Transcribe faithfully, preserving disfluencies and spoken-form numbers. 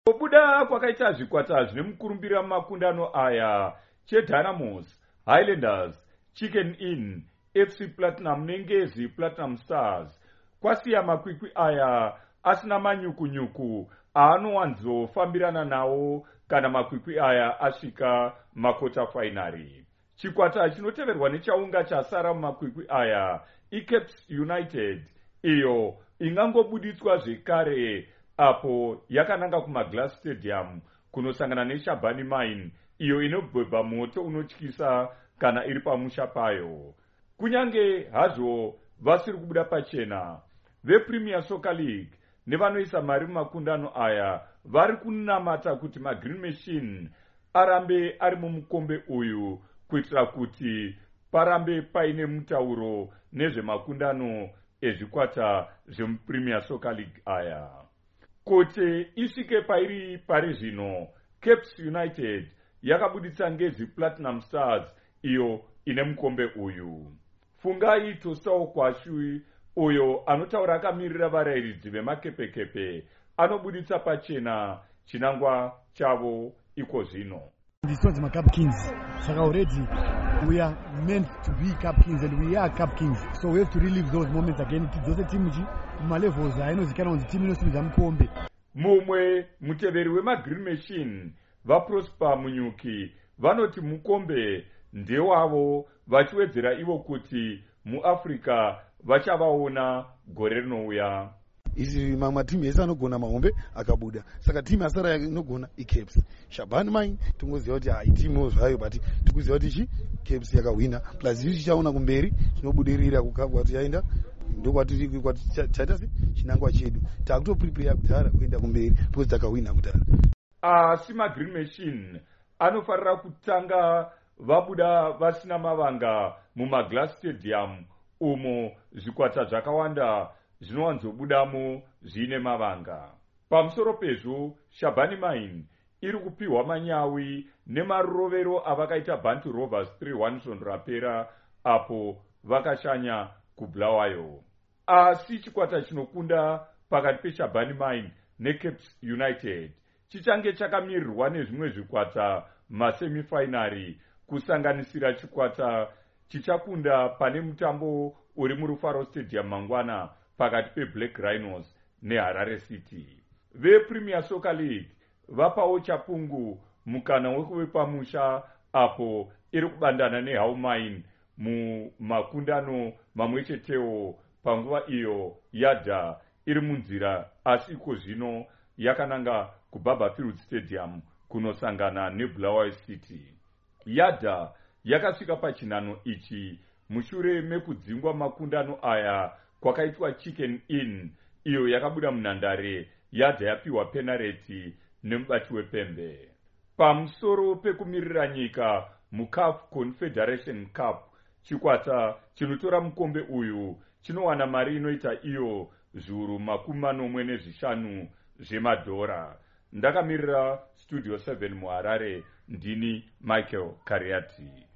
Kubuda kwakaita zvikwata zvine mukurumbira makundano aya cheDynamos, Highlanders, Chicken Inn, F C Platinum neNgezi Platinum Stars kwasiya makwikwi aya asina manyukunyuku aanowanzofambirana nawo kana makwikwi aya asvika makota finari. Chikwata chinoteverwa nechaunga chasara mumakwikwi aya iCaps United, iyo ingangobuditswa zvekare apo yakananga kumaGlass Stadium kunosangana neShabani Mine, iyo inobhebha moto unotyisa kana iri pamusha payo. Kunyange hazvo vasiri kubuda pachena, vePremier Soccer League nevanoisa mari mumakundano aya vari kunamata kuti maGreen Machine arambe ari mumukombe uyu kuitira kuti parambe paine mutauro nezvemakundano ezvikwata zvemuPremier Soccer League aya. Kuti isvike pairi pari zvino, Caps United yakabuditsa Ngezi Platinum Stars iyo ine mukombe uyu. Fungai Tosao Kwashui, uyo anotaura akamirira varairidzi vemakepekepe, anobuditsa pachena chinangwa chavo iko zvino. This was my Cup Kings. So already we are meant to be Cup Kings and we are Cup Kings. So we have to relive those moments again. Those teams malevels I know zikana on the team inosimidza mukombe. Mumwe muteveri wemaGreen Machine vaProsper Munyuki vanoti mukombe ndewavo, vachiwedzera ivo kuti muAfrica vachavaona gore rinouya. Isi mamwe timu ese anogona mahombe akabuda, saka timu asara inogona iCaps. Shabani Mine tungoziva kuti hai timu zvayo, but tikuziva kuti chi Caps yakawina plus isu chichaona kumberi chinobudirira kuti yaenda ndokwati kwati chaita se chinangwa chedu takutoprepare kudhara kuenda kumberi because takawina kudhara. Asi maGreen Machine anofarira kutanga vabuda vasina mavanga mumaGlass Stadium, umo zvikwata zvakawanda zvinowanzobudamo zvine mavanga. Pamusoro pezvo, Shabani Mine iri kupiwa manyawi nemarovero avakaita Bantu Rovers three one svondo rapera apo vakashanya kuBulawayo. Asi chikwata chinokunda pakati peShabani Mine neCaps United chichange chakamirirwa nezvimwe zvikwata masemifinari, kusanganisira chikwata chichakunda pane mutambo uri muRufaro Stadium mangwana pakati peBlack Rhinos neHarare City. VePremier Soccer League vapawo chapungu mukana wekuve pamusha apo iri kubandana neHull Mine mumakundano mamwe chetewo panguva iyo Yadha iri munzira, asi iko zvino yakananga kuBarberfield Stadium kunosangana neBulawayo City. Yadha yakasvika pachinano ichi mushure mekudzingwa makundano aya kwakaitwa Chicken Inn, iyo yakabuda munhandare Yadha yapiwa penalty nemubati wepembe. Pamusoro pekumirira nyika muCAF Confederation Cup, chikwata chinotora mukombe uyu chinowana mari inoita iyo zviuru makumi manomwe nezvishanu zvemadhora. Ndakamirira Studio seven muHarare, ndini Michael Kariati.